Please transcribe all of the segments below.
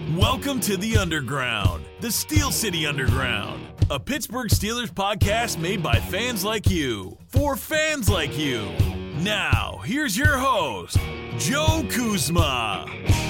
Welcome to the Underground, the Steel City Underground, a Pittsburgh Steelers podcast made by fans like you, for fans like you. Now, here's your host, Joe Kuzma.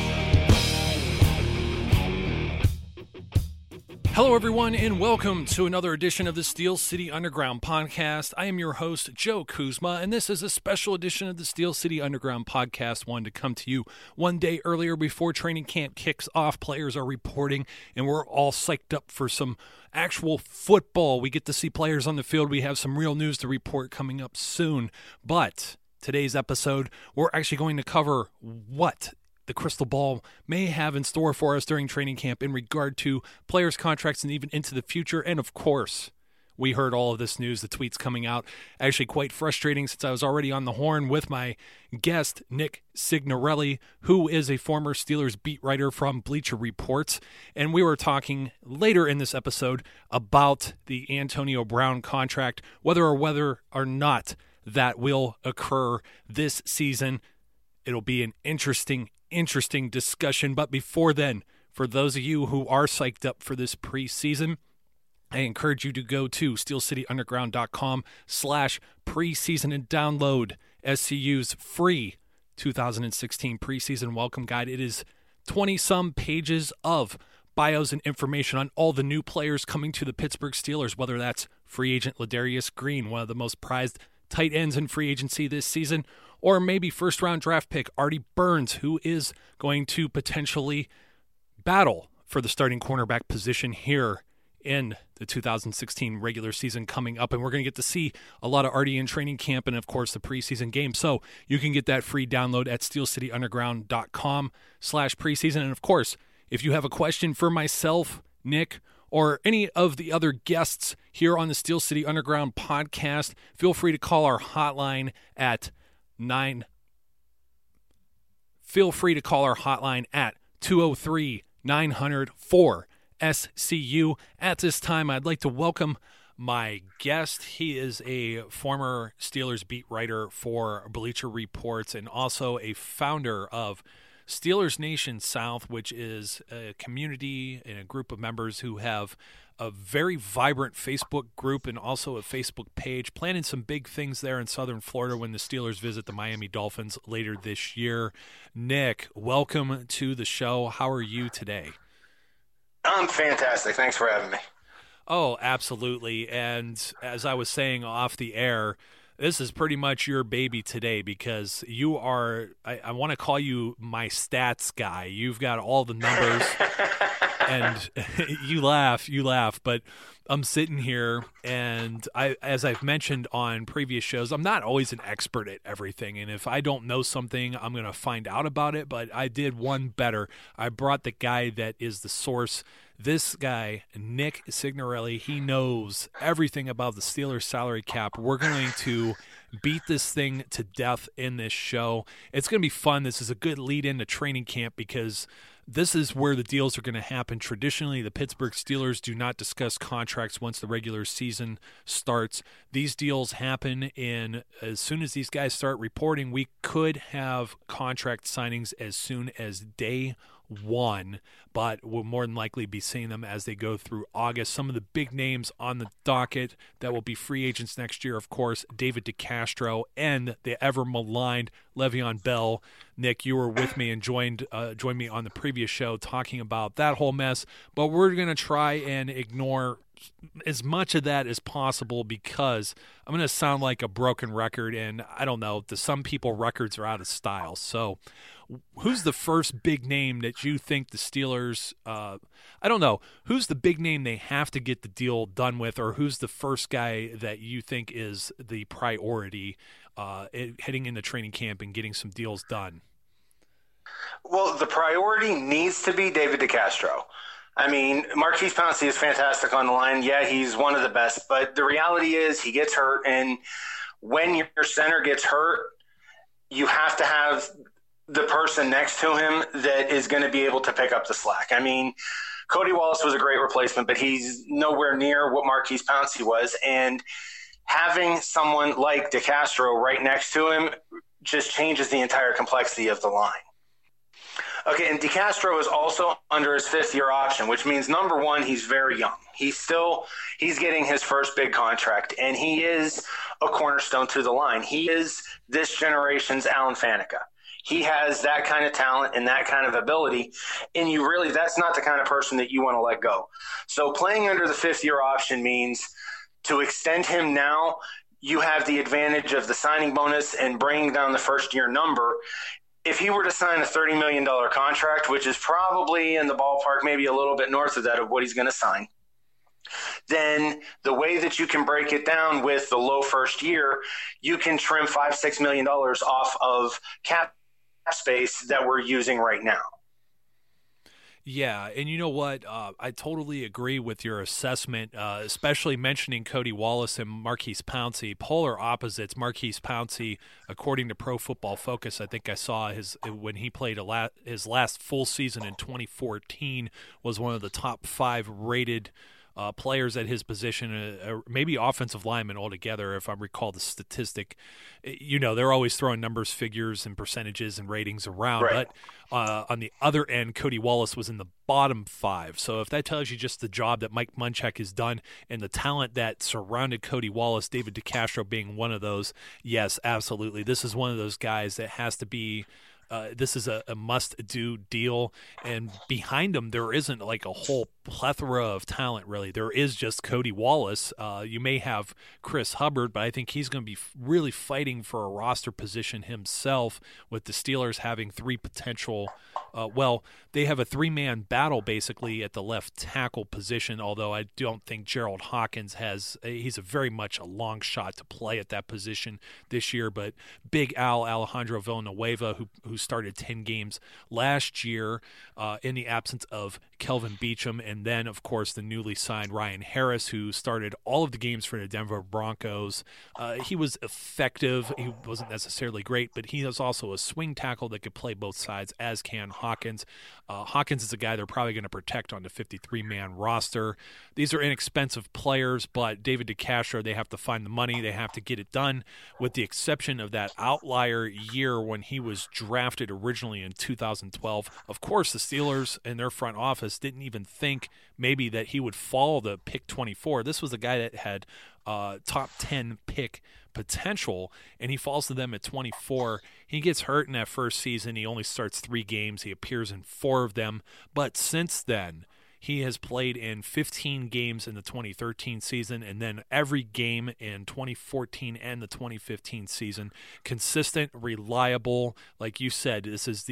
Hello, everyone, and welcome to another edition of the Steel City Underground podcast. I am your host, Joe Kuzma, and this is a special edition of the Steel City Underground podcast, one to come to you one day earlier before training camp kicks off. Players are reporting, and we're all psyched up for some actual football. We get to see players on the field. We have some real news to report coming up soon. But today's episode, we're actually going to cover what the crystal ball may have in store for us during training camp in regard to players' contracts and even into the future. And of course, we heard all of this news, the tweets coming out, actually quite frustrating since I was already on the horn with my guest, Nick Signorelli, who is a former Steelers beat writer from Bleacher Reports. And we were talking later in this episode about the Antonio Brown contract, whether or not that will occur this season. It'll be an interesting discussion. But before then, for those of you who are psyched up for this preseason, I encourage you to go to steelcityunderground.com/preseason and download SCU's free 2016 preseason welcome guide. It is 20-some pages of bios and information on all the new players coming to the Pittsburgh Steelers, whether that's free agent Ladarius Green, one of the most prized tight ends in free agency this season, or maybe first-round draft pick Artie Burns, who is going to potentially battle for the starting cornerback position here in the 2016 regular season coming up. And we're going to get to see a lot of Artie in training camp and, of course, the preseason game. So you can get that free download at steelcityunderground.com/preseason. And, of course, if you have a question for myself, Nick, or any of the other guests here on the Steel City Underground podcast, feel free to call our hotline at 203-900-4SCU. At this time, I'd like to welcome my guest. He is a former Steelers beat writer for Bleacher Reports and also a founder of Steelers Nation South, which is a community and a group of members who have a very vibrant Facebook group and also a Facebook page, planning some big things there in Southern Florida when the Steelers visit the Miami Dolphins later this year. Nick, welcome to the show. How are you today? I'm fantastic. Thanks for having me. Oh, absolutely. And as I was saying off the air, this is pretty much your baby today because you are, I want to call you my stats guy. You've got all the numbers and you laugh, but I'm sitting here and as I've mentioned on previous shows, I'm not always an expert at everything. And if I don't know something, I'm going to find out about it. But I did one better. I brought the guy that is the source. This guy, Nick Signorelli, he knows everything about the Steelers salary cap. We're going to beat this thing to death in this show. It's going to be fun. This is a good lead into training camp because this is where the deals are going to happen. Traditionally, the Pittsburgh Steelers do not discuss contracts once the regular season starts. These deals happen as soon as these guys start reporting. We could have contract signings as soon as day one, but we'll more than likely be seeing them as they go through August. Some of the big names on the docket that will be free agents next year, of course, David DeCastro and the ever-maligned Le'Veon Bell. Nick, you were with me and joined me on the previous show talking about that whole mess, but we're going to try and ignore as much of that as possible because I'm going to sound like a broken record, and I don't know, to some people records are out of style. So who's the first big name that you think the Steelers who's the big name they have to get the deal done with, or who's the first guy that you think is the priority heading into training camp and getting some deals done? Well, the priority needs to be David DeCastro. I mean, Maurkice Pouncey is fantastic on the line. Yeah, he's one of the best, but the reality is he gets hurt, and when your center gets hurt, you have to have the person next to him that is going to be able to pick up the slack. I mean, Cody Wallace was a great replacement, but he's nowhere near what Maurkice Pouncey was, and having someone like DeCastro right next to him just changes the entire complexity of the line. Okay, and DeCastro is also under his 5th-year option, which means, number one, he's very young. He's getting his first big contract, and he is a cornerstone to the line. He is this generation's Alan Faneca. He has that kind of talent and that kind of ability, and that's not the kind of person that you want to let go. So playing under the 5th-year option means to extend him now, you have the advantage of the signing bonus and bringing down the first-year number. If he were to sign a $30 million contract, which is probably in the ballpark, maybe a little bit north of that of what he's going to sign, then the way that you can break it down with the low first year, you can trim $5-6 million off of cap space that we're using right now. Yeah, and you know what? I totally agree with your assessment, especially mentioning Cody Wallace and Maurkice Pouncey, polar opposites. Maurkice Pouncey, according to Pro Football Focus, I think I saw when he played his last full season in 2014, was one of the top 5 rated players at his position, maybe offensive lineman altogether, if I recall the statistic. They're always throwing numbers, figures, and percentages and ratings around. Right. But on the other end, Cody Wallace was in the bottom 5. So if that tells you just the job that Mike Munchak has done and the talent that surrounded Cody Wallace, David DeCastro being one of those, yes, absolutely. This is one of those guys that has to be this is a must-do deal, and behind him there isn't like a whole plethora of talent, really. There is just Cody Wallace. You may have Chris Hubbard, but I think he's going to be really fighting for a roster position himself, with the Steelers having 3 potential they have a 3-man battle basically at the left tackle position, although I don't think Gerald Hawkins he's a very much a long shot to play at that position this year. But Big Alejandro Villanueva, who started 10 games last year in the absence of Kelvin Beachum, and then, of course, the newly signed Ryan Harris, who started all of the games for the Denver Broncos. He was effective. He wasn't necessarily great, but he was also a swing tackle that could play both sides, as can Hawkins. Hawkins is a guy they're probably going to protect on the 53-man roster. These are inexpensive players, but David DeCastro, they have to find the money. They have to get it done, with the exception of that outlier year when he was drafted originally in 2012. Of course, the Steelers and their front office didn't even think maybe that he would fall to pick 24. This was a guy that had top 10 pick potential, and he falls to them at 24. He gets hurt in that first season. He only starts 3 games. He appears in 4 of them. But since then, he has played in 15 games in the 2013 season, and then every game in 2014 and the 2015 season. Consistent, reliable. Like you said, this is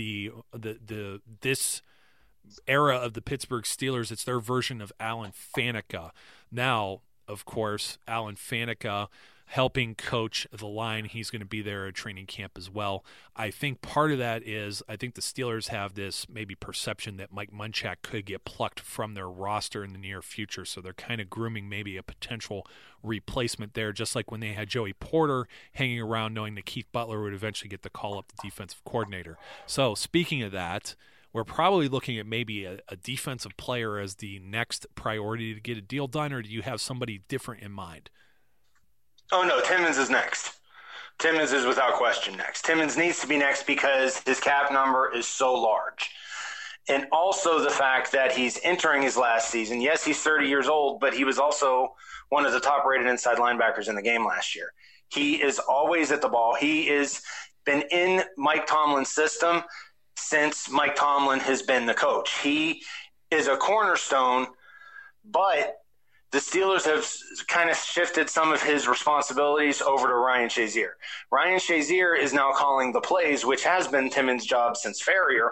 this era of the Pittsburgh Steelers. It's their version of Alan Faneca. Now, of course, Alan Faneca helping coach the line. He's going to be there at training camp as well. I think part of that is, I think the Steelers have this maybe perception that Mike Munchak could get plucked from their roster in the near future, so they're kind of grooming maybe a potential replacement there, just like when they had Joey Porter hanging around knowing that Keith Butler would eventually get the call up to defensive coordinator. So speaking of that, we're probably looking at maybe a defensive player as the next priority to get a deal done, or do you have somebody different in mind? Oh, no, Timmons is next. Timmons is without question next. Timmons needs to be next because his cap number is so large. And also the fact that he's entering his last season. Yes, he's 30 years old, but he was also one of the top-rated inside linebackers in the game last year. He is always at the ball. He has been in Mike Tomlin's system since Mike Tomlin has been the coach. He is a cornerstone, but the Steelers have kind of shifted some of his responsibilities over to Ryan Shazier. Ryan Shazier is now calling the plays, which has been Timmons' job since Farrier.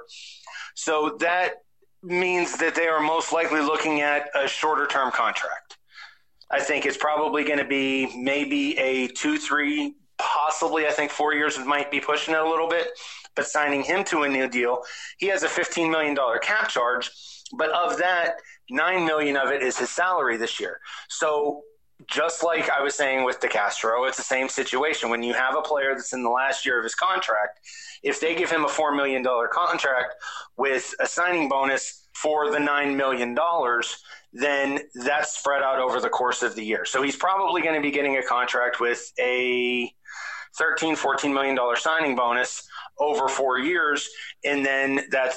So that means that they are most likely looking at a shorter-term contract. I think it's probably going to be maybe a 2-3, possibly I think 4 years might be pushing it a little bit, but signing him to a new deal. He has a $15 million cap charge, but of that, $9 million of it is his salary this year. So just like I was saying with DeCastro, it's the same situation. When you have a player that's in the last year of his contract, if they give him a $4 million contract with a signing bonus for the $9 million, then that's spread out over the course of the year. So he's probably going to be getting a contract with a $13, $14 million signing bonus over 4 years, and then that's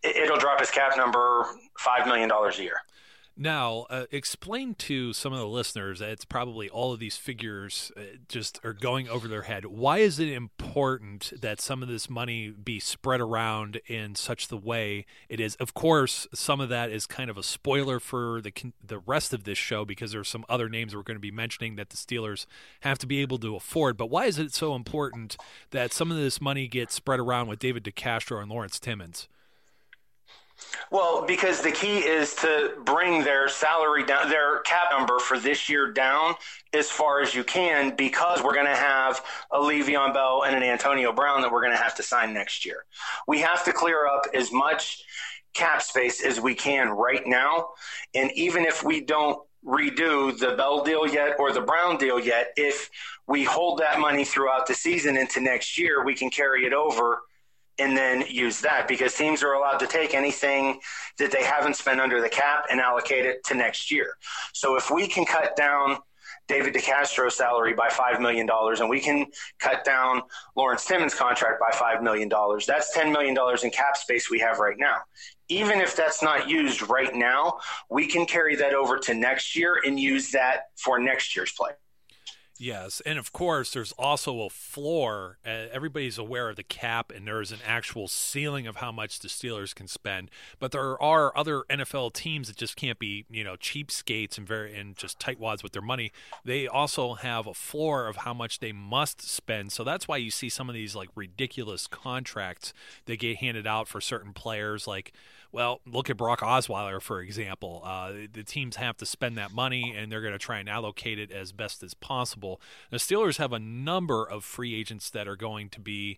it'll drop his cap number $5 million a year. Now, explain to some of the listeners, it's probably all of these figures just are going over their head. Why is it important that some of this money be spread around in such the way it is? Of course, some of that is kind of a spoiler for the rest of this show because there's some other names we're going to be mentioning that the Steelers have to be able to afford. But why is it so important that some of this money gets spread around with David DeCastro and Lawrence Timmons? Well, because the key is to bring their salary down, their cap number for this year down as far as you can, because we're going to have a Le'Veon Bell and an Antonio Brown that we're going to have to sign next year. We have to clear up as much cap space as we can right now. And even if we don't redo the Bell deal yet or the Brown deal yet, if we hold that money throughout the season into next year, we can carry it over and then use that, because teams are allowed to take anything that they haven't spent under the cap and allocate it to next year. So if we can cut down David DeCastro's salary by $5 million and we can cut down Lawrence Timmons' contract by $5 million, that's $10 million in cap space we have right now. Even if that's not used right now, we can carry that over to next year and use that for next year's play. Yes, and of course, there's also a floor. Everybody's aware of the cap, and there's an actual ceiling of how much the Steelers can spend. But there are other NFL teams that just can't be, cheapskates and just tightwads with their money. They also have a floor of how much they must spend. So that's why you see some of these like ridiculous contracts that get handed out for certain players, like. Well, look at Brock Osweiler, for example. The teams have to spend that money, and they're going to try and allocate it as best as possible. The Steelers have a number of free agents that are going to be,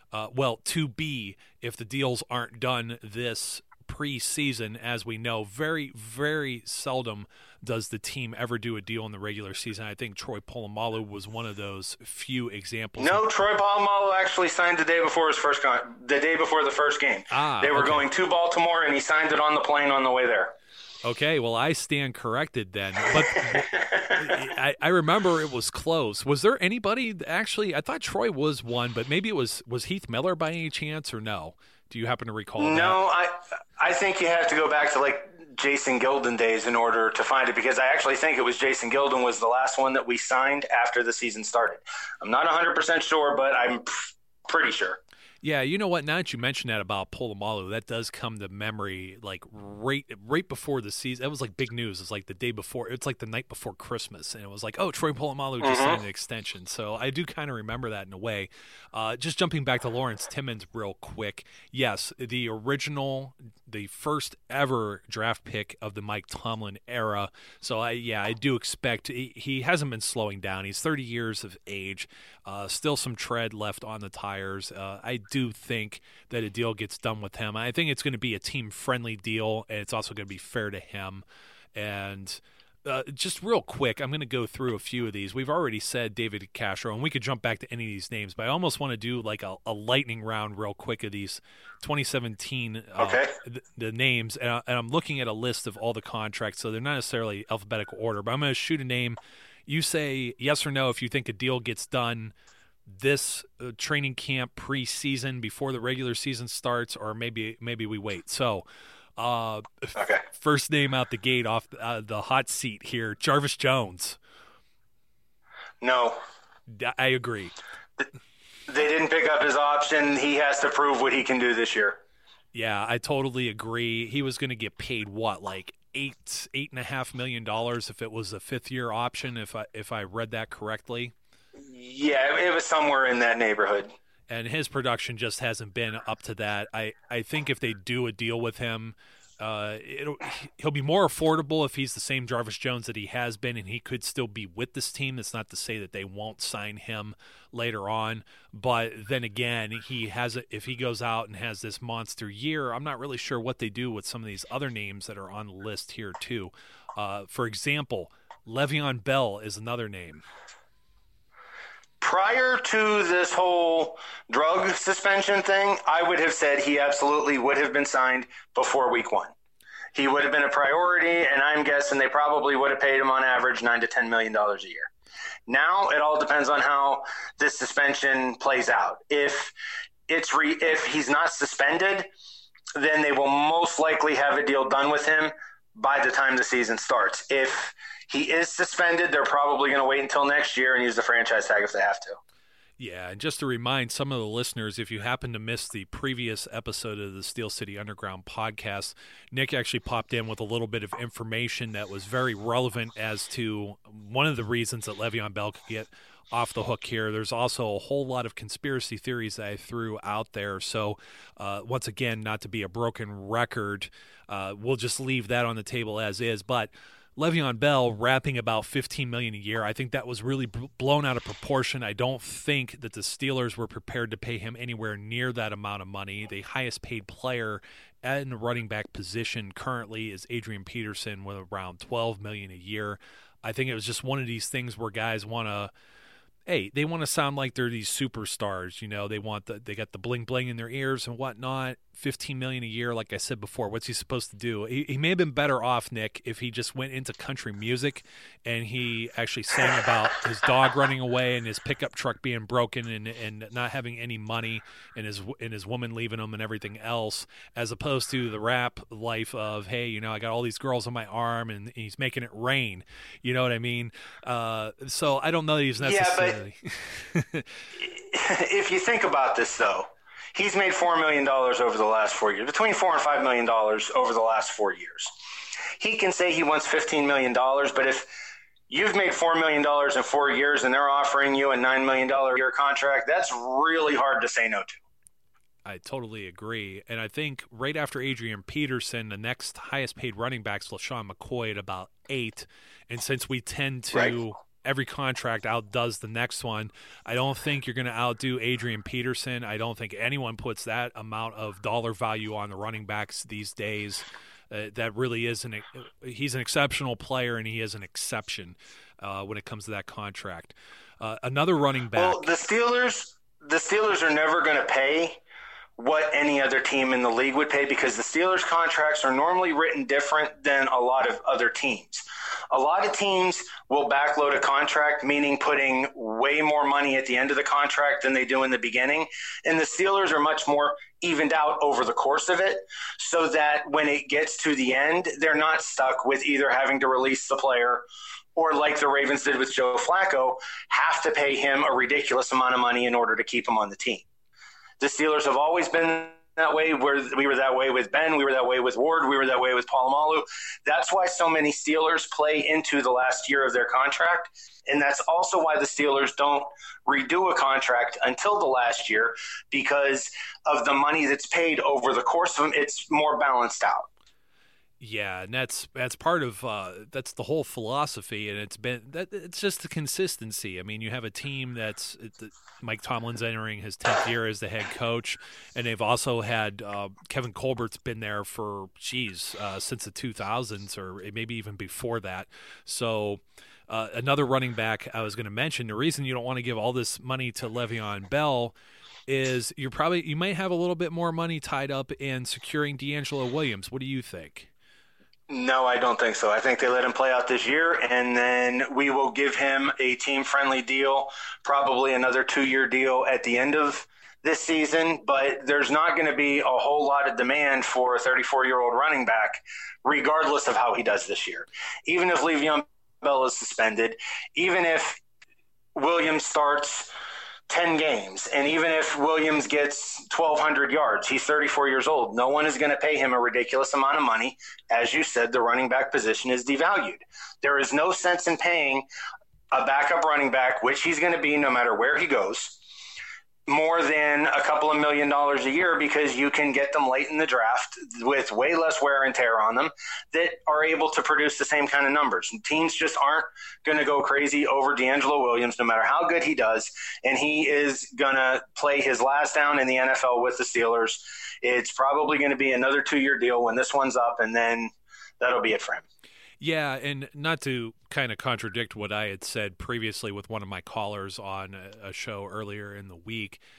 if the deals aren't done this preseason. As we know, very, very seldom does the team ever do a deal in the regular season. I think Troy Polamalu was one of those few examples. No, Troy Polamalu actually signed the day before the day before the first game. They were going to Baltimore, and he signed it on the plane on the way there. Okay, well, I stand corrected then. But I remember it was close. Was there anybody actually? I thought Troy was one, but maybe it was Heath Miller by any chance, or no? Do you happen to recall that? No, I think you have to go back to like Jason Gilden days in order to find it, because I actually think it was Jason Gilden was the last one that we signed after the season started. I'm not 100% sure, but I'm pretty sure. Yeah, you know what? Now that you mentioned that about Polamalu, that does come to memory. Like right before the season, that was like big news. It's like the day before. It's like the night before Christmas, and it was like, oh, Troy Polamalu just signed an extension. So I do kind of remember that in a way. Just jumping back to Lawrence Timmons real quick. Yes, the first ever draft pick of the Mike Tomlin era. So I do expect he hasn't been slowing down. He's 30 years of age, still some tread left on the tires. I do think that a deal gets done with him. I think it's going to be a team-friendly deal, and it's also going to be fair to him. And just real quick, I'm going to go through a few of these. We've already said David DeCastro, and we could jump back to any of these names, but I almost want to do like a lightning round real quick of these 2017 the names. And I'm looking at a list of all the contracts, so they're not necessarily alphabetical order, but I'm going to shoot a name. You say yes or no if you think a deal gets done this training camp preseason before the regular season starts, or maybe we wait. So first name out the gate off the hot seat here, Jarvis Jones. No. I agree. They didn't pick up his option. He has to prove what he can do this year. Yeah, I totally agree. He was going to get paid like $8.5 million if it was a fifth-year option, if I read that correctly. Yeah, it was somewhere in that neighborhood. And his production just hasn't been up to that. I think if they do a deal with him, he'll be more affordable if he's the same Jarvis Jones that he has been, and he could still be with this team. That's not to say that they won't sign him later on. But then again, if he goes out and has this monster year, I'm not really sure what they do with some of these other names that are on the list here too. For example, Le'Veon Bell is another name. Prior to this whole drug suspension thing, I would have said he absolutely would have been signed before week one. He would have been a priority, and I'm guessing they probably would have paid him on average $9 to $10 million a year. Now it all depends on how this suspension plays out. If he's not suspended then they will most likely have a deal done with him by the time the season starts. If he is suspended, they're probably going to wait until next year and use the franchise tag if they have to. Yeah, and just to remind some of the listeners, if you happen to miss the previous episode of the Steel City Underground podcast, Nick actually popped in with a little bit of information that was very relevant as to one of the reasons that Le'Veon Bell could get off the hook here. There's also a whole lot of conspiracy theories that I threw out there. So once again, not to be a broken record, we'll just leave that on the table as is. But Le'Veon Bell rapping about $15 million a year, I think that was really blown out of proportion. I don't think that the Steelers were prepared to pay him anywhere near that amount of money. The highest paid player in the running back position currently is Adrian Peterson with around $12 million a year. I think it was just one of these things where guys want to, they want to sound like they're these superstars. They got the bling bling in their ears and whatnot. $15 million a year, like I said before. What's he supposed to do? He may have been better off, Nick, if he just went into country music and he actually sang about his dog running away and his pickup truck being broken and not having any money and his woman leaving him and everything else, as opposed to the rap life of, hey, I got all these girls on my arm and he's making it rain. You know what I mean? So I don't know that he's necessarily. Yeah, but if you think about this, though, he's made $4 million over the last 4 years, between $4 and $5 million over the last 4 years. He can say he wants $15 million, but if you've made $4 million in 4 years and they're offering you a $9 million a year contract, that's really hard to say no to. I totally agree. And I think right after Adrian Peterson, the next highest paid running back is LaShawn McCoy at about 8. And since we tend to every contract outdoes the next one, I don't think you're going to outdo Adrian Peterson. I don't think anyone puts that amount of dollar value on the running backs these days. That really is he's an exceptional player, and he is an exception when it comes to that contract. Another running back. Well, the Steelers are never going to pay what any other team in the league would pay, because the Steelers' contracts are normally written different than a lot of other teams. A lot of teams will backload a contract, meaning putting way more money at the end of the contract than they do in the beginning. And the Steelers are much more evened out over the course of it, so that when it gets to the end, they're not stuck with either having to release the player or, like the Ravens did with Joe Flacco, have to pay him a ridiculous amount of money in order to keep him on the team. The Steelers have always been that way. We were that way with Ben. We were that way with Ward. We were that way with Polamalu. That's why so many Steelers play into the last year of their contract. And that's also why the Steelers don't redo a contract until the last year, because of the money that's paid over the course of them. It's more balanced out. Yeah, and that's part of that's the whole philosophy, and it's just the consistency. I mean, you have a team that's Mike Tomlin's entering his 10th year as the head coach, and they've also had Kevin Colbert's been there for since the 2000s, or maybe even before that. So another running back I was going to mention, the reason you don't want to give all this money to Le'Veon Bell is you might have a little bit more money tied up in securing D'Angelo Williams. What do you think? No, I don't think so. I think they let him play out this year, and then we will give him a team-friendly deal, probably another 2-year deal at the end of this season. But there's not going to be a whole lot of demand for a 34-year-old running back, regardless of how he does this year. Even if Le'Veon Bell is suspended, even if Williams starts 10 games, and even if Williams gets 1,200 yards, he's 34 years old. No one is going to pay him a ridiculous amount of money. As you said, the running back position is devalued. There is no sense in paying a backup running back, which he's going to be no matter where he goes, more than a couple of $1 million a year, because you can get them late in the draft with way less wear and tear on them that are able to produce the same kind of numbers. And teams just aren't going to go crazy over D'Angelo Williams, no matter how good he does. And he is going to play his last down in the NFL with the Steelers. It's probably going to be another 2-year deal when this one's up, and then that'll be it for him. Yeah, and not to kind of contradict what I had said previously with one of my callers on a show earlier in the week,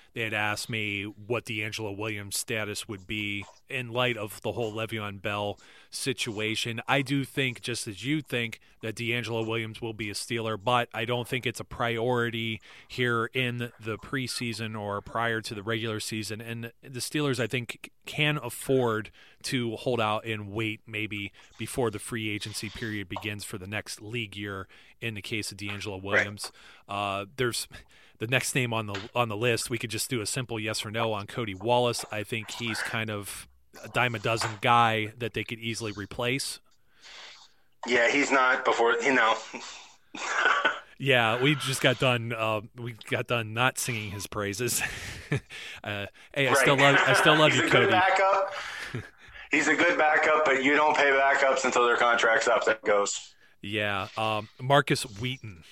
they had asked me what D'Angelo Williams' status would be in light of the whole Le'Veon Bell situation. I do think, just as you think, that D'Angelo Williams will be a Steeler, but I don't think it's a priority here in the preseason or prior to the regular season. And the Steelers, I think, can afford to hold out and wait maybe before the free agency period begins for the next league year in the case of D'Angelo Williams. Right. There's the next name on the list. We could just do a simple yes or no on Cody Wallace. I think he's kind of a dime a dozen guy that they could easily replace. Yeah, he's not before, Yeah, we just got done. We got done not singing his praises. Hey, I still love you, Cody. Backup. He's a good backup, but you don't pay backups until their contract's up. That goes. Yeah, Marcus Wheaton.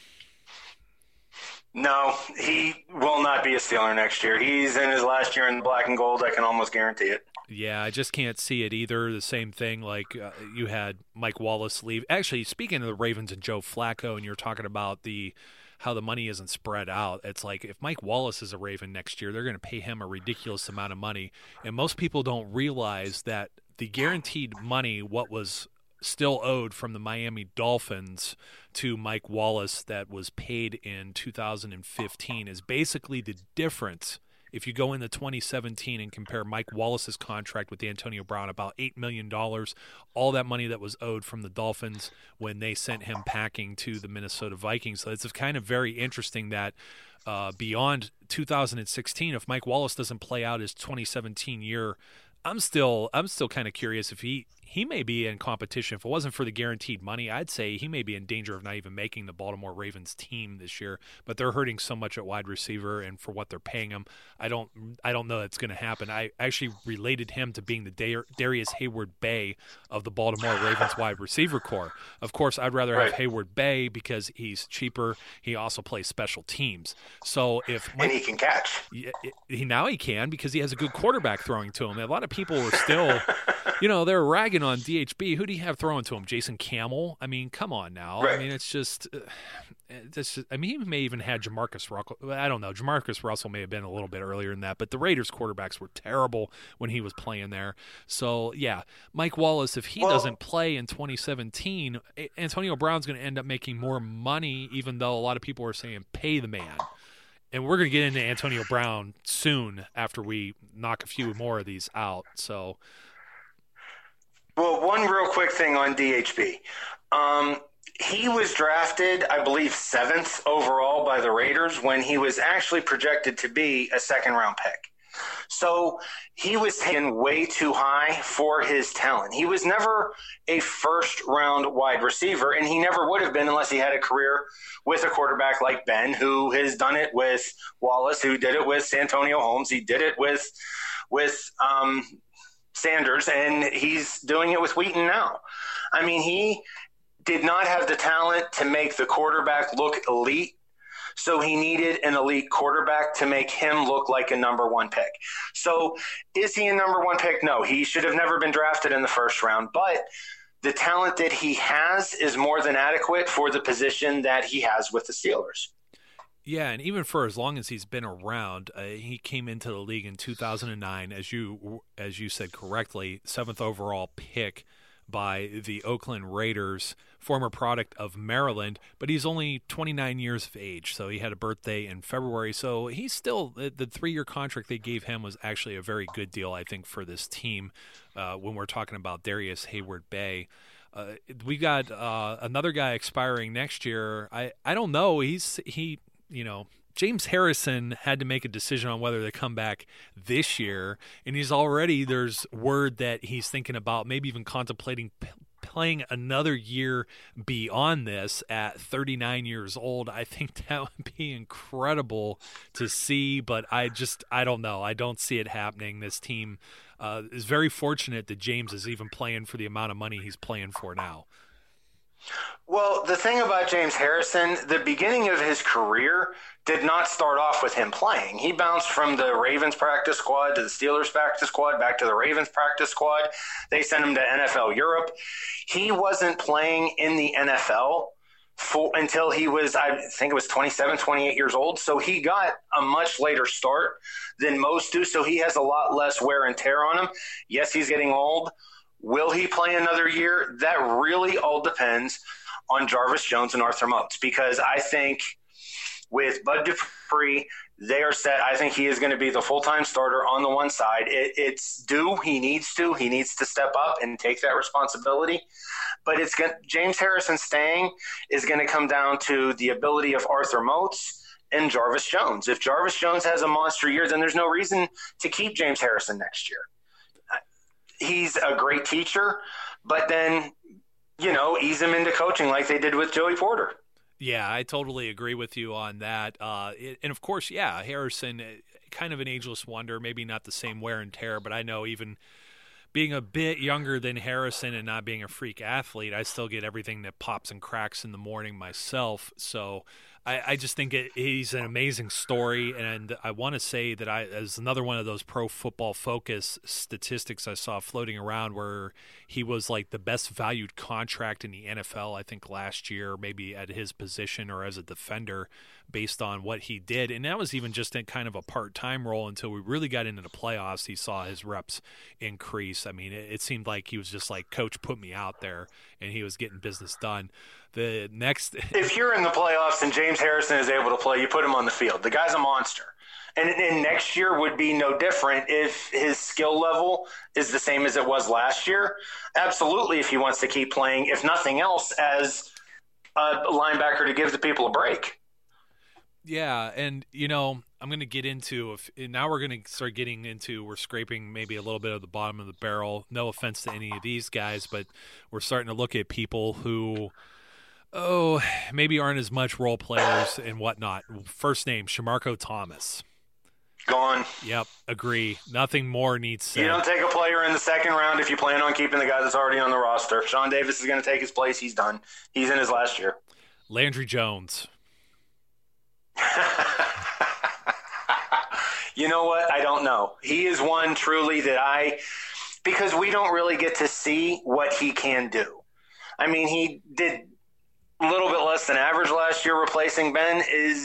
No, he will not be a Steeler next year. He's in his last year in the black and gold. I can almost guarantee it. Yeah, I just can't see it either. The same thing, like you had Mike Wallace leave. Actually, speaking of the Ravens and Joe Flacco, and you're talking about how the money isn't spread out, it's like if Mike Wallace is a Raven next year, they're going to pay him a ridiculous amount of money. And most people don't realize that the guaranteed money, what was still owed from the Miami Dolphins to Mike Wallace that was paid in 2015, is basically the difference. If you go into 2017 and compare Mike Wallace's contract with Antonio Brown, about $8 million, all that money that was owed from the Dolphins when they sent him packing to the Minnesota Vikings. So it's kind of very interesting that beyond 2016, if Mike Wallace doesn't play out his 2017 year, I'm still kind of curious if he may be in competition. If it wasn't for the guaranteed money, I'd say he may be in danger of not even making the Baltimore Ravens team this year. But they're hurting so much at wide receiver, and for what they're paying him, I don't know that's going to happen. I actually related him to being the Darius Hayward-Bay of the Baltimore Ravens wide receiver corps. Of course, I'd rather have Hayward-Bay because he's cheaper. He also plays special teams. So and he can catch. Now he can, because he has a good quarterback throwing to him. A lot of people were still, they're ragging on DHB. Who do you have throwing to him? Jason Campbell? I mean, come on now. Right. I mean, it's just he may even had Jamarcus Russell. I don't know. Jamarcus Russell may have been a little bit earlier than that, but the Raiders quarterbacks were terrible when he was playing there. So, yeah, Mike Wallace, if he doesn't play in 2017, Antonio Brown's going to end up making more money, even though a lot of people are saying pay the man. And we're going to get into Antonio Brown soon after we knock a few more of these out. So, well, one real quick thing on DHB. He was drafted, I believe, 7th overall by the Raiders when he was actually projected to be a second-round pick. So he was taken way too high for his talent. He was never a first-round wide receiver, and he never would have been unless he had a career with a quarterback like Ben, who has done it with Wallace, who did it with Santonio Holmes. He did it with Sanders, and he's doing it with Wheaton now. I mean, he did not have the talent to make the quarterback look elite, so he needed an elite quarterback to make him look like a number one pick. So is he a number one pick? No, he should have never been drafted in the first round, but the talent that he has is more than adequate for the position that he has with the Steelers. Yeah, and even for as long as he's been around, he came into the league in 2009, as you said correctly, 7th overall pick by the Oakland Raiders, former product of Maryland, but he's only 29 years of age, so he had a birthday in February. So he's still, the 3-year contract they gave him was actually a very good deal, I think, for this team when we're talking about Darius Hayward-Bay. We got another guy expiring next year. I don't know. James Harrison had to make a decision on whether to come back this year, and there's word that he's thinking about maybe even contemplating playing another year beyond this at 39 years old. I think that would be incredible to see, but I don't know. I don't see it happening. This team is very fortunate that James is even playing for the amount of money he's playing for now. Well, the thing about James Harrison, the beginning of his career did not start off with him playing. He bounced from the Ravens practice squad to the Steelers practice squad, back to the Ravens practice squad. They sent him to NFL Europe. He wasn't playing in the NFL until he was, I think it was 27, 28 years old. So he got a much later start than most do. So he has a lot less wear and tear on him. Yes, he's getting old. Will he play another year? That really all depends on Jarvis Jones and Arthur Moats, because I think with Bud Dupree, they are set. I think he is going to be the full-time starter on the one side. It's due. He needs to step up and take that responsibility. But James Harrison staying is going to come down to the ability of Arthur Moats and Jarvis Jones. If Jarvis Jones has a monster year, then there's no reason to keep James Harrison next year. He's a great teacher, but then, ease him into coaching like they did with Joey Porter. Yeah, I totally agree with you on that. And of course, Harrison, kind of an ageless wonder, maybe not the same wear and tear, but I know even being a bit younger than Harrison and not being a freak athlete, I still get everything that pops and cracks in the morning myself. So I just think he's an amazing story, and I want to say that as another one of those Pro Football Focus statistics I saw floating around where he was like the best valued contract in the NFL, I think last year, maybe at his position or as a defender based on what he did. And that was even just in kind of a part-time role until we really got into the playoffs. He saw his reps increase. I mean, it seemed like he was just like, coach, put me out there, and he was getting business done. The next, if you're in the playoffs and James Harrison is able to play, you put him on the field. The guy's a monster. And next year would be no different if his skill level is the same as it was last year. Absolutely, if he wants to keep playing, if nothing else, as a linebacker to give the people a break. Yeah, and, I'm going to get into now we're going to start getting into, we're scraping maybe a little bit of the bottom of the barrel. No offense to any of these guys, but we're starting to look at people who maybe aren't as much role players and whatnot. First name, Shamarko Thomas. Gone. Yep, agree. Nothing more needs said. You don't take a player in the second round if you plan on keeping the guy that's already on the roster. Sean Davis is going to take his place. He's done. He's in his last year. Landry Jones. You know what? I don't know. He is one truly that because we don't really get to see what he can do. I mean, he did a little bit less than average last year replacing Ben.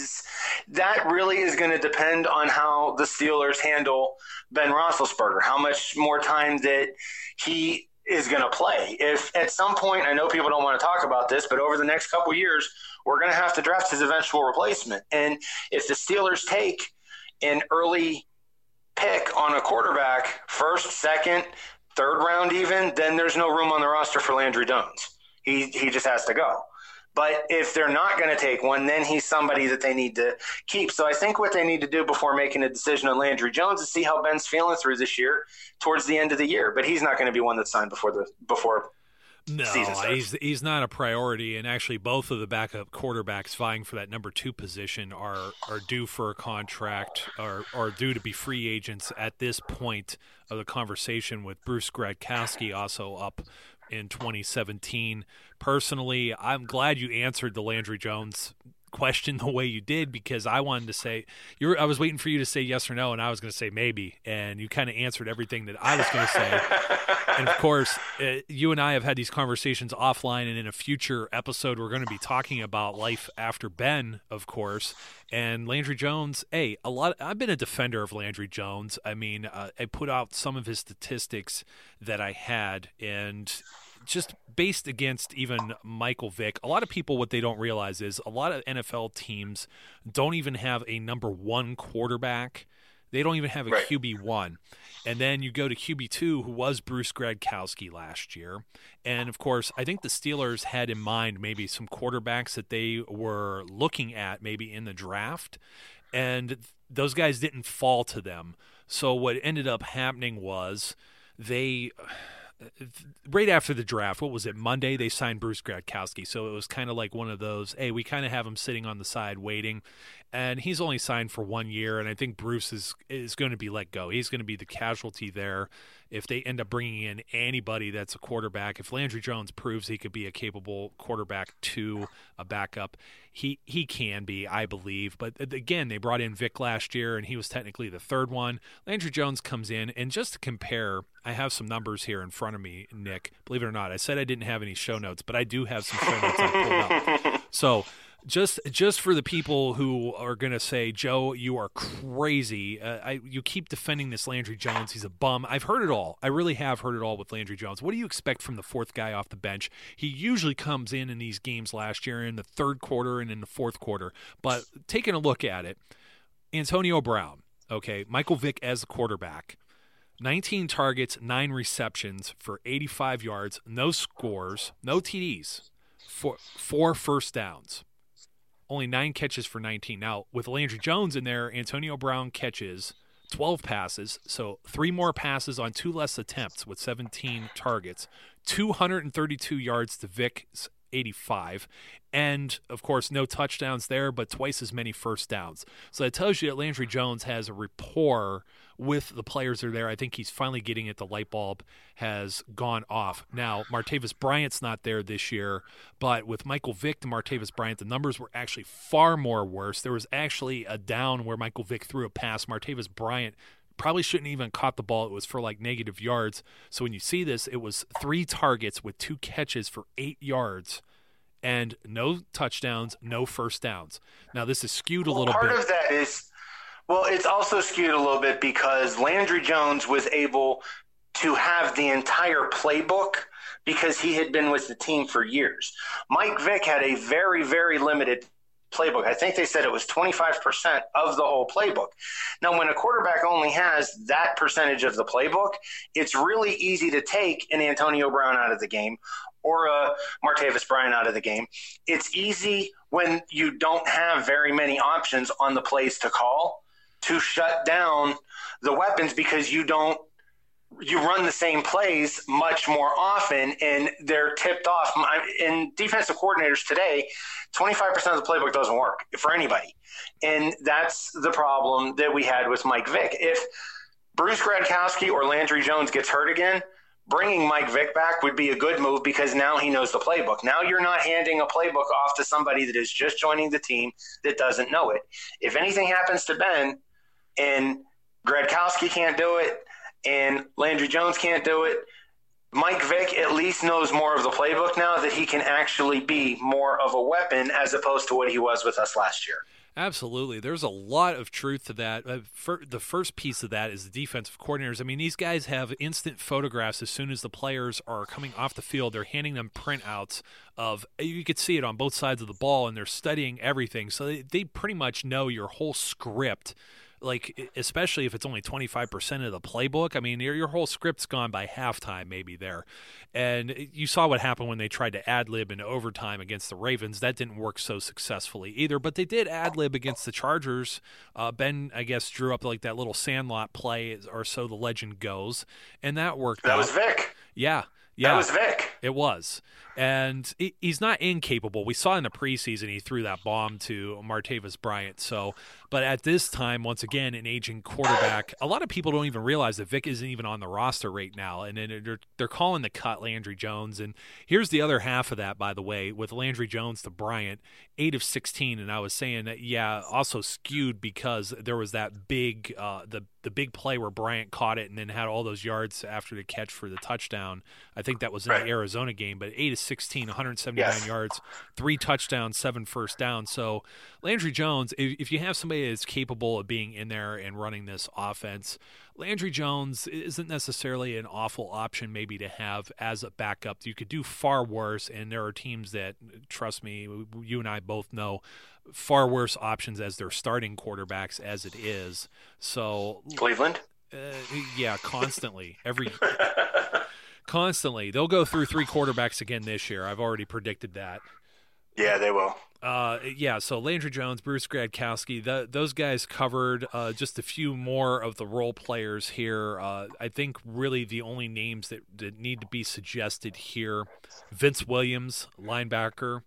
That really is going to depend on how the Steelers handle Ben Roethlisberger, how much more time that he is going to play. If at some point, I know people don't want to talk about this, but over the next couple of years, we're going to have to draft his eventual replacement. And if the Steelers take an early pick on a quarterback, first, second, third round even, then there's no room on the roster for Landry Jones. He just has to go. But if they're not going to take one, then he's somebody that they need to keep. So I think what they need to do before making a decision on Landry Jones is see how Ben's feeling through this year towards the end of the year. But he's not going to be one that's signed before season starts. He's not a priority. And actually both of the backup quarterbacks vying for that number 2 position are due for a contract or due to be free agents at this point of the conversation, with Bruce Gradkowski also up in 2017. Personally, I'm glad you answered the Landry Jones question the way you did, because I wanted to say I was waiting for you to say yes or no, and I was going to say maybe, and you kind of answered everything that I was going to say. And of course, you and I have had these conversations offline, and in a future episode, we're going to be talking about life after Ben, of course. And Landry Jones, I've been a defender of Landry Jones. I mean, I put out some of his statistics that I had, and just based against even Michael Vick, a lot of people, what they don't realize is a lot of NFL teams don't even have a number 1 quarterback. They don't even have a QB1. And then you go to QB2, who was Bruce Gradkowski last year. And, of course, I think the Steelers had in mind maybe some quarterbacks that they were looking at maybe in the draft. And those guys didn't fall to them. So what ended up happening was right after the draft, what was it, Monday, they signed Bruce Gradkowski. So it was kind of like one of those, hey, we kind of have him sitting on the side waiting. And he's only signed for 1 year, and I think Bruce is going to be let go. He's going to be the casualty there if they end up bringing in anybody that's a quarterback. If Landry Jones proves he could be a capable quarterback to a backup, he can be, I believe. But again, they brought in Vic last year, and he was technically the third one. Landry Jones comes in, and just to compare, I have some numbers here in front of me, Nick. Believe it or not, I said I didn't have any show notes, but I do have some show notes I pulled up. So just for the people who are going to say, Joe, you are crazy. You keep defending this Landry Jones. He's a bum. I've heard it all. I really have heard it all with Landry Jones. What do you expect from the fourth guy off the bench? He usually comes in these games last year in the third quarter and in the fourth quarter. But taking a look at it, Antonio Brown, okay, Michael Vick as the quarterback, 19 targets, 9 receptions for 85 yards, no scores, no TDs, 4 first downs. Only 9 catches for 19. Now, with Landry Jones in there, Antonio Brown catches 12 passes, so 3 more passes on 2 less attempts with 17 targets, 232 yards to Vick's 85, and, of course, no touchdowns there, but twice as many first downs. So that tells you that Landry Jones has a rapport with the players that are there. I think he's finally getting it. The light bulb has gone off. Now, Martavis Bryant's not there this year, but with Michael Vick to Martavis Bryant, the numbers were actually far more worse. There was actually a down where Michael Vick threw a pass. Martavis Bryant probably shouldn't even caught the ball. It was for like negative yards. So when you see this, it was 3 targets with 2 catches for 8 yards and no touchdowns, no first downs. Now, this is skewed a little bit. Part of that is, it's also skewed a little bit because Landry Jones was able to have the entire playbook because he had been with the team for years. Mike Vick had a very, very limited playbook. I think they said it was 25% of the whole playbook. Now, when a quarterback only has that percentage of the playbook, it's really easy to take an Antonio Brown out of the game or a Martavis Bryant out of the game. It's easy when you don't have very many options on the plays to call to shut down the weapons because you run the same plays much more often and they're tipped off. And defensive coordinators today, 25% of the playbook doesn't work for anybody. And that's the problem that we had with Mike Vick. If Bruce Gradkowski or Landry Jones gets hurt again, bringing Mike Vick back would be a good move because now he knows the playbook. Now you're not handing a playbook off to somebody that is just joining the team that doesn't know it. If anything happens to Ben and Gradkowski can't do it and Landry Jones can't do it, Mike Vick at least knows more of the playbook now that he can actually be more of a weapon as opposed to what he was with us last year. Absolutely. There's a lot of truth to that. The first piece of that is the defensive coordinators. I mean, these guys have instant photographs as soon as the players are coming off the field. They're handing them printouts of – you could see it on both sides of the ball, and they're studying everything. So they pretty much know your whole script, like especially if it's only 25% of the playbook. I mean, your whole script's gone by halftime maybe there. And you saw what happened when they tried to ad-lib in overtime against the Ravens. That didn't work so successfully either, but they did ad-lib against the Chargers. Ben, I guess, drew up like that little sandlot play, or so the legend goes, and that worked out. That was Vic. Yeah. That was Vic. It was. And he's not incapable. We saw in the preseason he threw that bomb to Martavis Bryant. So, but at this time, once again, an aging quarterback, a lot of people don't even realize that Vic isn't even on the roster right now. And then they're calling the cut Landry Jones. And here's the other half of that, by the way, with Landry Jones to Bryant, 8 of 16. And I was saying that, also skewed because there was that big, the big play where Bryant caught it and then had all those yards after the catch for the touchdown. I think that was in the Arizona game, but 8 of 16, 179 yards, 3 touchdowns, 7 first downs. So Landry Jones, if you have somebody that's capable of being in there and running this offense, Landry Jones isn't necessarily an awful option maybe to have as a backup. You could do far worse, and there are teams that, trust me, you and I both know, far worse options as their starting quarterbacks as it is. So Cleveland? Constantly. Constantly. They'll go through 3 quarterbacks again this year. I've already predicted that. Yeah, they will. So Landry Jones, Bruce Gradkowski, those guys covered. Just a few more of the role players here. I think really the only names that need to be suggested here, Vince Williams, linebacker.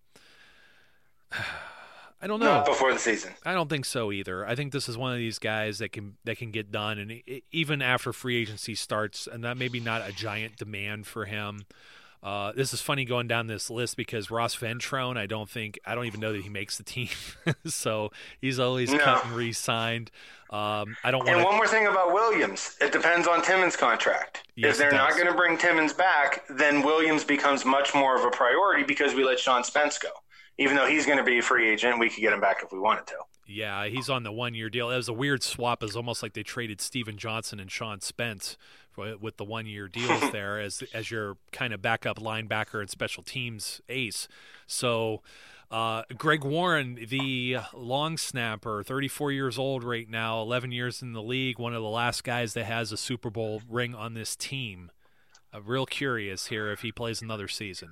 I don't know. Not before the season. I don't think so either. I think this is one of these guys that can get done, and even after free agency starts, and that maybe not a giant demand for him. This is funny going down this list because Ross Ventrone, I don't even know that he makes the team, so he's always cut and re-signed. And one more thing about Williams, it depends on Timmons' contract. Yes, if they're not going to bring Timmons back, then Williams becomes much more of a priority because we let Sean Spence go. Even though he's going to be a free agent, we could get him back if we wanted to. Yeah, he's on the 1-year deal. It was a weird swap. It was almost like they traded Steven Johnson and Sean Spence with the 1-year deals there as your kind of backup linebacker and special teams ace. So Greg Warren, the long snapper, 34 years old right now, 11 years in the league, one of the last guys that has a Super Bowl ring on this team. Real curious here if he plays another season.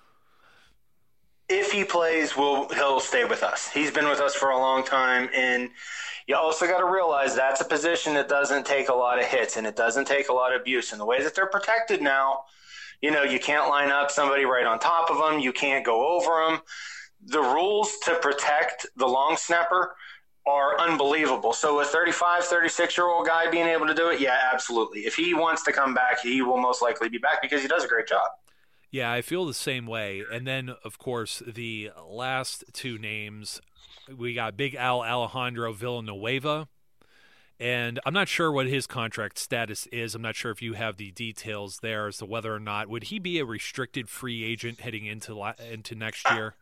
If he plays, he'll stay with us. He's been with us for a long time, and you also got to realize that's a position that doesn't take a lot of hits and it doesn't take a lot of abuse. And the way that they're protected now, you can't line up somebody right on top of them. You can't go over them. The rules to protect the long snapper are unbelievable. So a 35, 36-year-old guy being able to do it, yeah, absolutely. If he wants to come back, he will most likely be back because he does a great job. Yeah, I feel the same way. And then, of course, the last two names, we got Big Al Alejandro Villanueva. And I'm not sure what his contract status is. I'm not sure if you have the details there as to whether or not. Would he be a restricted free agent heading into next year?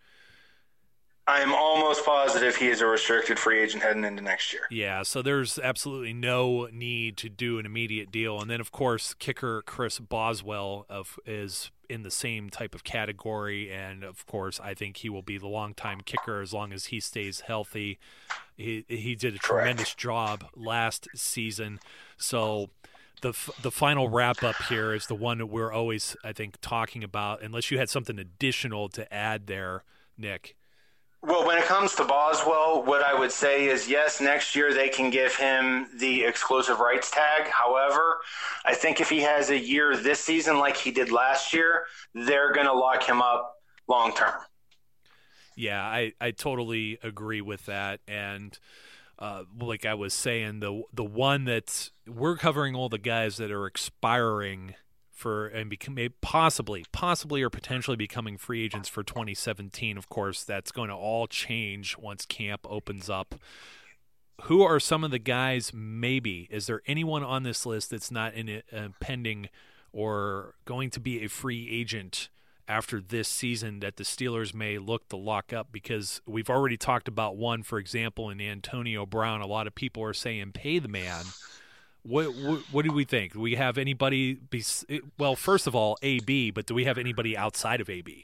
I am almost positive he is a restricted free agent heading into next year. Yeah, so there's absolutely no need to do an immediate deal. And then, of course, kicker Chris Boswell is in the same type of category. And, of course, I think he will be the longtime kicker as long as he stays healthy. He did a tremendous job last season. So the final wrap-up here is the one that we're always, I think, talking about, unless you had something additional to add there, Nick. Well, when it comes to Boswell, what I would say is, yes, next year they can give him the exclusive rights tag. However, I think if he has a year this season like he did last year, they're going to lock him up long term. Yeah, I totally agree with that. And like I was saying, the one that we're covering all the guys that are expiring and possibly or potentially becoming free agents for 2017. Of course, that's going to all change once camp opens up. Who are some of the guys maybe? Is there anyone on this list that's not in pending or going to be a free agent after this season that the Steelers may look to lock up? Because we've already talked about one, for example, in Antonio Brown. A lot of people are saying pay the man. What do we think? Do we have anybody well, first of all, AB, but do we have anybody outside of AB?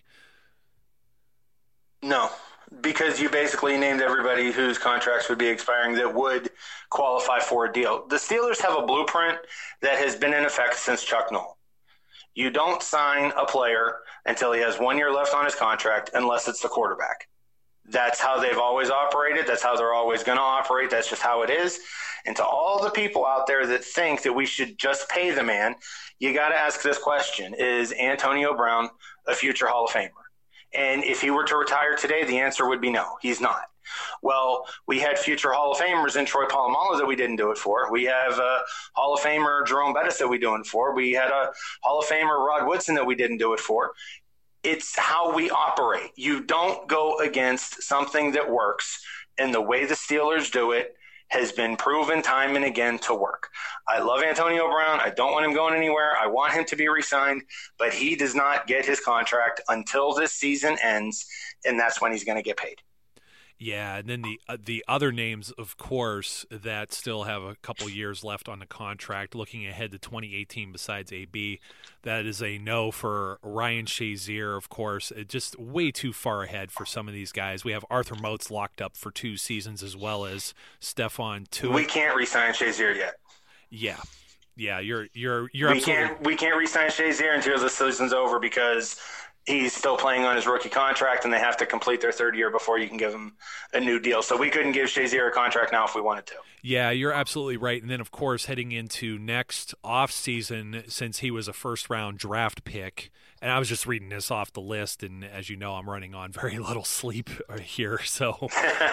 No, because you basically named everybody whose contracts would be expiring that would qualify for a deal. The Steelers have a blueprint that has been in effect since Chuck Noll. You don't sign a player until he has 1 year left on his contract unless it's the quarterback. That's how they've always operated. That's how they're always going to operate. That's just how it is. And to all the people out there that think that we should just pay the man, you got to ask this question. Is Antonio Brown a future Hall of Famer? And if he were to retire today, the answer would be no, he's not. Well, we had future Hall of Famers in Troy Polamalu that we didn't do it for. We have a Hall of Famer Jerome Bettis that we doing it for. We had a Hall of Famer Rod Woodson that we didn't do it for. It's how we operate. You don't go against something that works, and the way the Steelers do it has been proven time and again to work. I love Antonio Brown. I don't want him going anywhere. I want him to be re-signed, but he does not get his contract until this season ends, and that's when he's going to get paid. Yeah, and then the other names, of course, that still have a couple years left on the contract, looking ahead to 2018 besides AB, that is a no for Ryan Shazier, of course. Just way too far ahead for some of these guys. We have Arthur Moats locked up for 2 seasons as well as Stephon Tuitt. We can't re-sign Shazier yet. Yeah. Yeah, you're we can't re-sign Shazier until the season's over because he's still playing on his rookie contract, and they have to complete their 3rd year before you can give him a new deal. So we couldn't give Shazier a contract now if we wanted to. Yeah, you're absolutely right. And then, of course, heading into next offseason, since he was a first-round draft pick, and I was just reading this off the list, and as you know, I'm running on very little sleep here. So,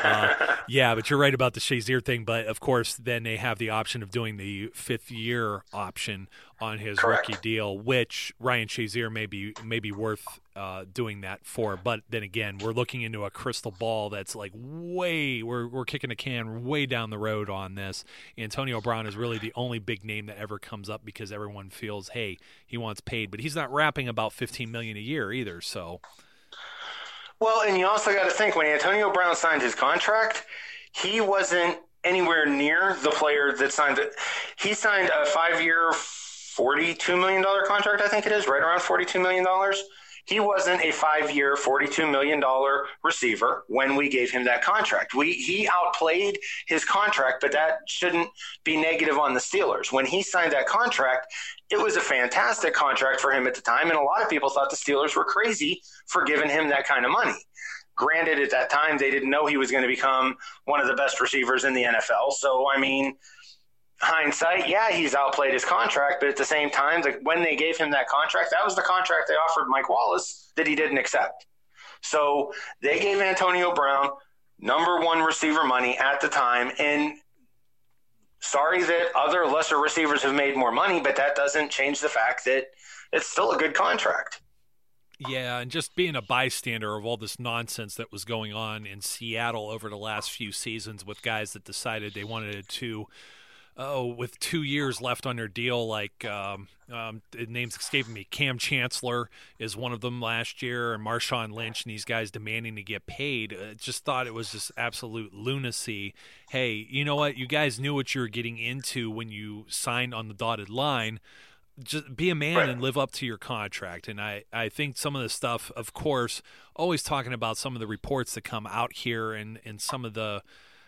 yeah, but you're right about the Shazier thing. But, of course, then they have the option of doing the 5th-year option on his Correct. rookie deal, which Ryan Shazier may be worth doing that for. But then again, we're looking into a crystal ball that's like we're kicking a can way down the road on this. Antonio Brown is really the only big name that ever comes up because everyone feels, hey, he wants paid, but he's not rapping about $15 million a year either. So, Well, and you also got to think when Antonio Brown signed his contract, he wasn't anywhere near the player that signed it. He signed a 5-year, $42 million contract, I think it is, right around $42 million. He wasn't a 5-year, $42 million receiver when we gave him that contract. He outplayed his contract, but that shouldn't be negative on the Steelers. When he signed that contract, it was a fantastic contract for him at the time, and a lot of people thought the Steelers were crazy for giving him that kind of money. Granted, at that time, they didn't know he was going to become one of the best receivers in the NFL. So, I mean, hindsight, yeah, he's outplayed his contract, but at the same time, when they gave him that contract, that was the contract they offered Mike Wallace that he didn't accept. So they gave Antonio Brown number one receiver money at the time, and sorry that other lesser receivers have made more money, but that doesn't change the fact that it's still a good contract. Yeah, and just being a bystander of all this nonsense that was going on in Seattle over the last few seasons with guys that decided they wanted to with 2 years left on their deal, like the name's escaping me. Cam Chancellor is one of them last year, and Marshawn Lynch, and these guys demanding to get paid. Just thought it was just absolute lunacy. Hey, you know what? You guys knew what you were getting into when you signed on the dotted line. Just be a man right. And live up to your contract. And I think some of the stuff, of course, always talking about some of the reports that come out here and some of the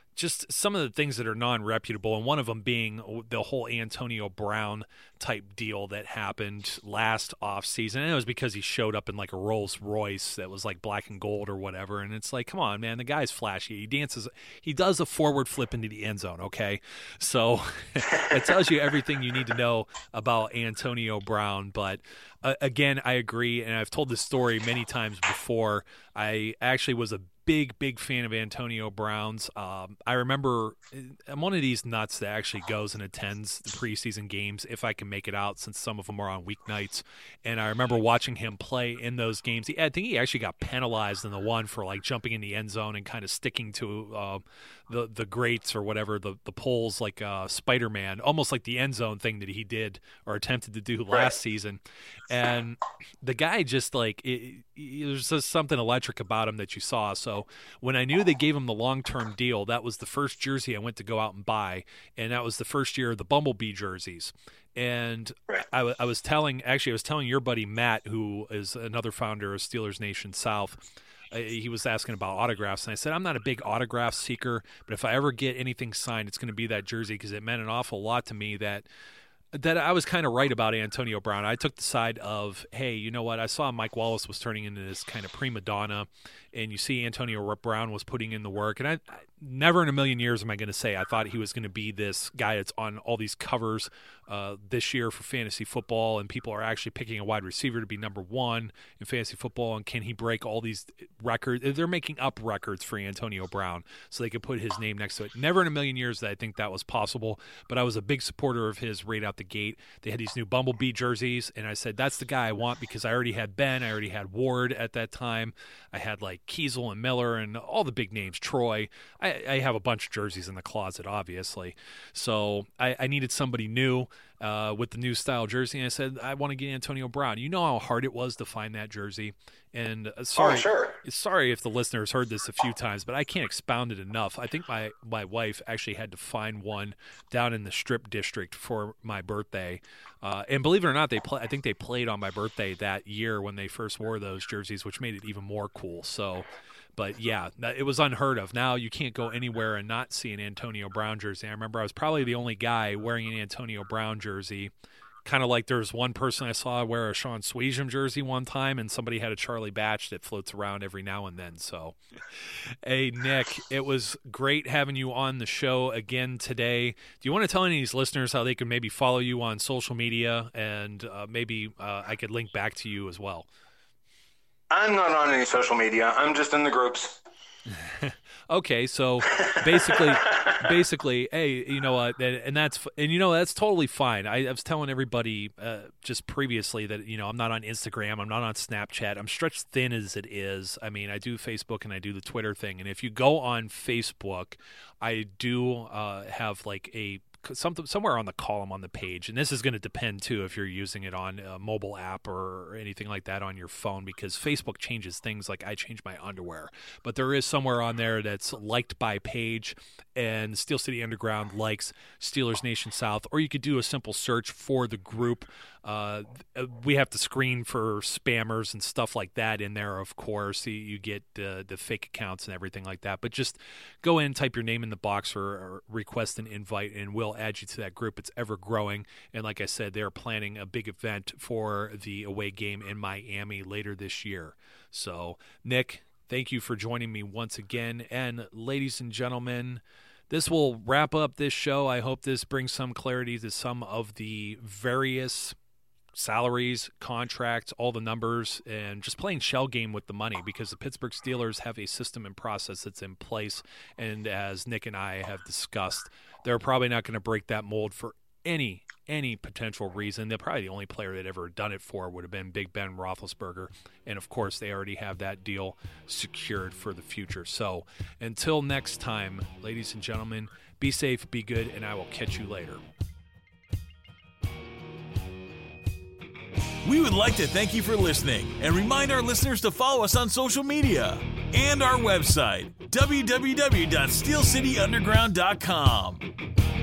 things that are non-reputable, and one of them being the whole Antonio Brown type deal that happened last offseason. And it was because he showed up in like a Rolls Royce that was like black and gold or whatever. And it's like, come on, man, the guy's flashy. He does a forward flip into the end zone, okay? So it tells you everything you need to know about Antonio Brown. But again, I agree, and I've told this story many times before. I actually was a big fan of Antonio Brown's. I remember I'm one of these nuts that actually goes and attends the preseason games if I can make it out, since some of them are on weeknights. And I remember watching him play in those games. I think he actually got penalized in the one for like jumping in the end zone and kind of sticking to the grates or whatever, the poles, like Spider-Man, almost like the end zone thing that he did or attempted to do last season. And the guy just like there's just something electric about him that you saw. So when I knew they gave him the long-term deal, that was the first jersey I went to go out and buy, and that was the first year of the Bumblebee jerseys. And I was telling your buddy Matt, who is another founder of Steelers Nation South. He was asking about autographs, and I said, I'm not a big autograph seeker, but if I ever get anything signed, it's going to be that jersey, because it meant an awful lot to me that I was kind of right about Antonio Brown. I took the side of, hey, you know what? I saw Mike Wallace was turning into this kind of prima donna, and you see Antonio Brown was putting in the work. And I never in a million years am I going to say I thought he was going to be this guy that's on all these covers this year for fantasy football, and people are actually picking a wide receiver to be number one in fantasy football, and can he break all these records? They're making up records for Antonio Brown so they could put his name next to it. Never in a million years that I think that was possible, but I was a big supporter of his right out the gate. They had these new Bumblebee jerseys, and I said, that's the guy I want, because I already had Ben, I already had Ward at that time. I had like Kiesel and Miller and all the big names, Troy. I have a bunch of jerseys in the closet, obviously. So I needed somebody new with the new style jersey, and I said, I want to get Antonio Brown. You know how hard it was to find that jersey. And sorry if the listeners heard this a few times, but I can't expound it enough. I think my wife actually had to find one down in the Strip District for my birthday. And believe it or not, I think they played on my birthday that year when they first wore those jerseys, which made it even more cool. So, but yeah, it was unheard of. Now you can't go anywhere and not see an Antonio Brown jersey. I remember I was probably the only guy wearing an Antonio Brown jersey. Kind of like there's one person I saw wear a Sean Swayze jersey one time, and somebody had a Charlie Batch that floats around every now and then. So, hey, Nick, it was great having you on the show again today. Do you want to tell any of these listeners how they can maybe follow you on social media, and maybe I could link back to you as well? I'm not on any social media. I'm just in the groups. Okay, so basically, hey, you know what, and that's totally fine. I was telling everybody just previously that, you know, I'm not on Instagram, I'm not on Snapchat. I'm stretched thin as it is. I mean, I do Facebook and I do the Twitter thing, and if you go on Facebook, I do have like a somewhere on the column on the page, and this is going to depend too if you're using it on a mobile app or anything like that on your phone, because Facebook changes things like I change my underwear. But there is somewhere on there that's liked by page, and Steel City Underground likes Steelers Nation South, or you could do a simple search for the group. We have to screen for spammers and stuff like that in there, of course. You get the fake accounts and everything like that. But just go in, type your name in the box or request an invite, and we'll add you to that group. It's ever growing. And like I said, they're planning a big event for the away game in Miami later this year. So, Nick, thank you for joining me once again. And ladies and gentlemen, this will wrap up this show. I hope this brings some clarity to some of the various salaries, contracts, all the numbers, and just playing shell game with the money, because the Pittsburgh Steelers have a system and process that's in place. And as Nick and I have discussed, they're probably not going to break that mold for any potential reason. They're probably the only player that ever done it for would have been Big Ben Roethlisberger. And of course, they already have that deal secured for the future. So until next time, ladies and gentlemen, be safe, be good, and I will catch you later. We would like to thank you for listening and remind our listeners to follow us on social media and our website, www.steelcityunderground.com.